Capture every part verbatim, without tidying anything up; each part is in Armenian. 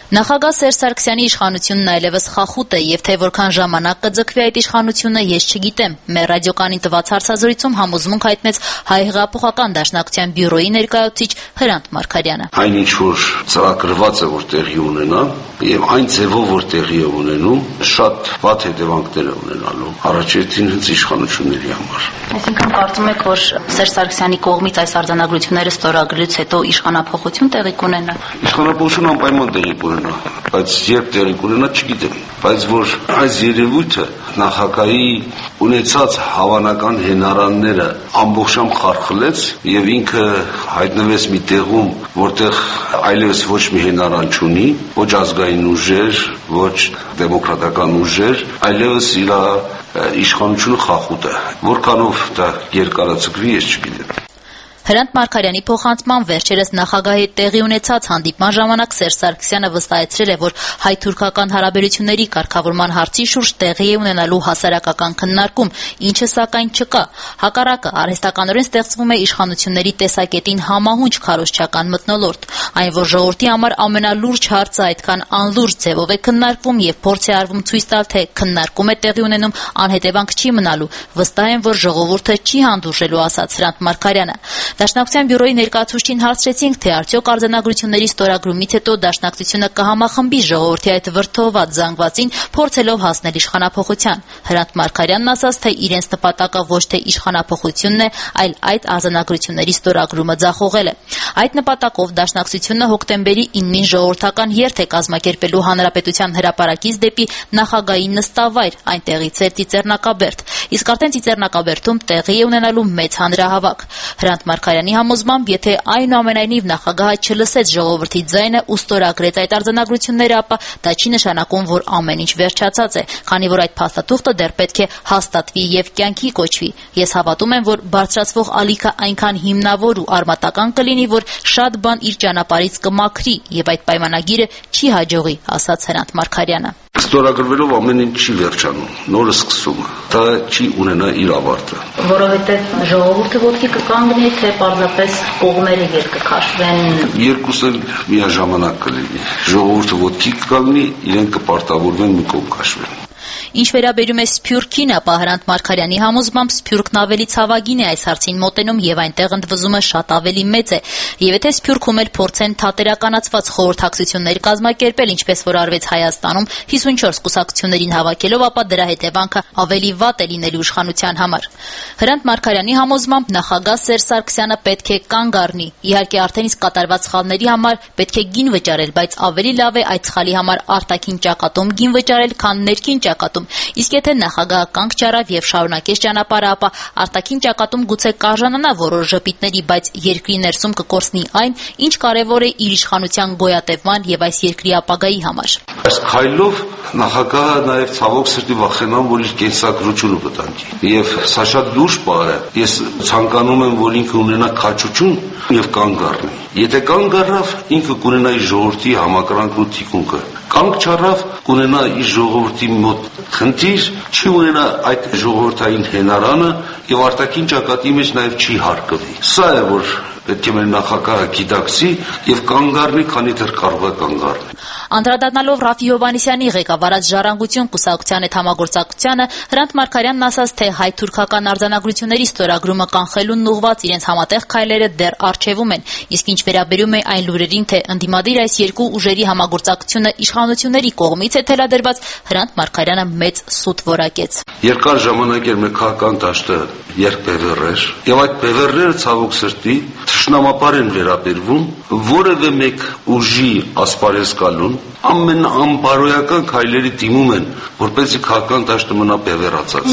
Նախագահ Սերժ Սարգսյանի իշխանությունն այլևս խախուտ է եւ թե որքան ժամանակ կձգվի այդ իշխանությունը ես չգիտեմ։ Մեր ռադիոկանին տված հարցազրույցում համոզմունք հայտնեց Հայ հեղափոխական դաշնակցության բյուրոյի ներկայացուցիչ Հրանտ Մարգարյանը։ Այն ինչ որ ծրագրված է որ տեղի ունենա եւ այն ձևով որ տեղի է ունենում, շատ վատ հետևանքներ է ունենալու առաջերտին հենց իշխանությունների համար։ Այսինքն կարծում եք, որ Սերժ Սարգսյանի կողմից այս արձանագրությունները ստորագրելուց հետո իշխանափոխություն տեղի կունենա։ Իշխանափոխություն անպայման տեղի կունենա, բայց երբ տեղի կունենա չգիտեմ, բայց որ այս երևույթը նախագահի ունեցած հավանական հենարանները ամբողջությամբ խարխլեց եւ ինքը հայտնվեց մի տեղում, որտեղ այլևս ոչ մի հենարան չունի, ոչ ազգային ուժեր, ոչ դեմոկրատական ուժեր, այլևս իր իշխանությունը խախուտ է։ Որքանով դա երկարացկվի, ես չգիտեմ։ Հրանտ Մարգարյանի փոխանցման վերջերս նախագահի հետ տեղի ունեցած հանդիպման ժամանակ Սերժ Սարգսյանը վստահեցրել է, որ հայ-թուրքական հարաբերությունների կարգավորման հարցի շուրջ տեղի է ունենալու հասարակական քննարկում, ինչը սակայն չկա։ Հակառակը, արհեստականորեն ստեղծվում է իշխանությունների տեսակետին համահունչ քարոզչական մթնոլորտ։ Այն, որ ժողովրդի համար ամենալուրջ հարցը այդքան անլուրջ ձևով է քննարկվում եւ փորձ է արվում ցույց տալ, թե քննարկում է տեղի ունենում, անհետևանք չի մնալու։ Վստահ եմ, որ ժողովուրդը չի հանդուրժելու, ասաց Հրանտ Մարգարյանը։ Դաշնակցության բյուրոյի ներկայացուցչին հարցրեցինք, թե արդյոք արձանագրությունների ստորագրումից հետո դաշնակցությունը կհամախմբի ժողովրդի այդ վրդովված զանգվածին, փորձելով հասնել իշխանափոխության։ Հրանտ Մարգարյանն ասաց, թե իրենց նպատակը ոչ թե իշխանափոխությունն է, այլ այդ արձանագրությունների ստորագրումը ձախողելը։ Այդ նպատակով դաշնակցությունը հոկտեմբերի իննին ժողովրդական երթ է կազմակերպելու Հանրապետության հրապարակից դեպի նախագահի նստավայր, այնտեղից է Ծիծեռնակաբերդ։ Իսկ արդեն Ծիծեռնակաբերդում տեղի է ունենալու մեծ հանրահավաք։ Հրանտ Մարգարյանի համոզմամբ, եթե այնուամենայնիվ նախագահը չլսեց ժողովրդի ձայնը ու ստորագրեց այդ արձանագրությունները, ապա դա չի նշանակում, որ ամեն ինչ վերջացած է, քանի որ այդ փաստաթուղթը դեռ պետք է հաստատվի եւ կյանքի կոչվի։ Ես հավատում եմ, որ բարձրացվող ալիքը այնքան հիմնավոր ու արմատական կլինի, որ շատ բան իր ճանապարհից կմաքրի եւ այդ պայմանագիրը չի հաջողի, ասաց Հրանտ Մարգարյանը։ Ստորագրվելով ամեն ինչ չի վերջանում, նորը սկսում, դա չի ունենա իր ավարտը։ Որովհետև ժողովուրդը ոտքի կկանգնի, թե պարզապես կողմերը երկքաշվեն։ Երկուսը միաժամանակ կլինի։ Ժողովուրդը ոտքի կկանգնի, իրենք կպարտավորվեն մի կողմ քաշվեն։ Ինչ վերաբերում է Սփյուռքին, ապա Հրանտ Մարգարյանի համոզմամբ Սփյուռքն ավելի ցավագին է այս հարցին մոտենում եւ այնտեղ ընդվզումը շատ ավելի մեծ է։ Եվ եթե Սփյուռքում էլ փորձեն թատերականացված խորհրդակցություններ կազմակերպել, ինչպես որ արվեց Հայաստանում հիսունչորս կուսակցություններին հավաքելով, ապա դրա հետևանքը ավելի վատ է լինելու իշխանության համար։ Հրանտ Մարգարյանի համոզմամբ նախագահ Սերժ Սարգսյանը պետք է կանգ առնի։ Իհարկե արդեն իսկ կատարված սխալների համար պետք է գին վճարել, բայց ավելի լավ է այդ սխալի համար արտաքին ճակատում գին վճարել, քան ներքին ճակատում։ Իսկ եթե նախագահը կանգ չառավ եւ շարունակեց ճանապարհը, ապա արտաքին ճակատում գուցե կարժանանա որոշ ժպիտների, բայց երկրի ներսում կկորցնի այն, ինչ կարեւոր է իր իշխանության գոյատևման եւ այս երկրի ապագայի համար։ Այս քայլով նախագահը նաեւ ցավոք սրտի վախենամ, որ իր կենսագրությունը վտանգի։ Եվ սա շատ լուրջ բառ է։ Ես ցանկանում եմ, որ ինքը ունենա քաջություն եւ կանգ առնի։ Եթե կանգ առավ, ինքը կունենա իր ժողովրդի համակրանքն ու թիկունքը։ Կանգ չառավ, կունենա իր ժողովրդի մոտ խնդիր, չի ունենա այդ ժողովրդային հենարանը եւ արտաքին ճակատի մեջ նաեւ չի հարկվի։ Սա է, որ պետք է մեր նախագահը գիտակցի եւ կանգ առնի, քանի դեռ կարող է կանգ առնել։ Անդրադառնալով Ռաֆի Հովհաննիսյանի ղեկավարած Ժառանգություն կուսակցության հետ համագործակցությանը, Հրանտ Մարգարյանն ասաց, թե հայ-թուրքական արձանագրությունների ստորագրումը կանխելուն ուղղված իրենց համատեղ քայլերը դեռ առջևում են, իսկ ինչ վերաբերում է այն լուրերին, թե ընդդիմադիր այս երկու ուժերի համագործակցությունը իշխանությունների կողմից է թելադրված, Հրանտ Մարգարյանը մեծ սուտ որակեց։ Երկար ժամանակ էր մեր քաղաքական դաշտը երկբևեռ, եւ այդ բևեռները ցավոք սրտի թշնամապար են վերաբերվում որևէ մեկ ուժի ասպարեզ գալուն, ամենաանբարոյական քայլերի դիմում են, որպեսզի քաղաքական դաշտը մնա բևեռացած։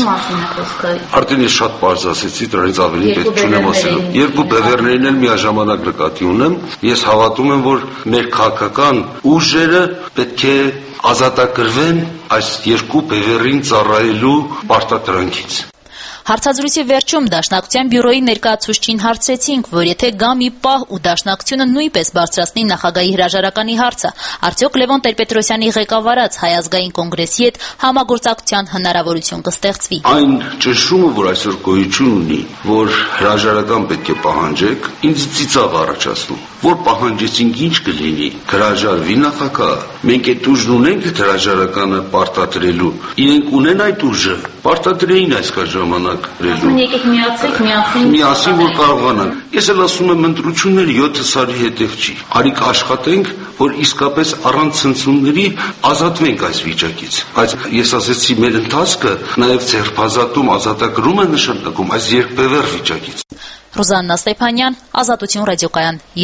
Արդեն ես շատ պարզ ասեցի, դրանից ավելի պետք չունեմ ասելու։ Երկու բևեռներին էլ միաժամանակ նկատի ունեմ։ Ես հավատում եմ, որ մեր քաղաքական ուժերը պետք է ազատագրվեն այս երկու բևեռին ծառայելու պարտադրանքից։ Հարցազրույցի վերջում Դաշնակցության բյուրոյի ներկայացուցչին հարցրեցինք, որ եթե գա մի պահ ու Դաշնակցությունը նույնպես բարձրացնի նախագահի հրաժարականի հարցը, արդյոք Լևոն Տեր-Պետրոսյանի ղեկավարած Հայ ազգային կոնգրեսի հետ համագործակցության հնարավորություն կստեղծվի։ Այն ճնշումը, որ այսօր գոյություն ունի, որ հրաժարական պետք է պահանջեք, ինձ ծիծաղ առաջացնում։ որ պահանջեցինք ինչ կլինի, հրաժարվի նախագահը։ Մենք այդ ուժն ունենք հրաժարականը պարտադրելու, իրենք ունեն այդ ուժը, պարտադրեին այսքան ժամանակ գրելու։ Եկեք միացեք, միասին Միասին որ կարողանանք։ Ես էլ ասում եմ ընտրությունները յոթ սարի հետև չի։ Արիք աշխատենք, որ իսկապես առանց ցնցումների ազատվենք այս վիճակից։ Բայց ես ասեցի, մեր ընթացքը նաև ձերբազատում, ազատագրում է նշանակում այս երկբևեռ վիճակից։ Ռուզաննա Ստեփանյան, Ազատություն ռադիոկայան։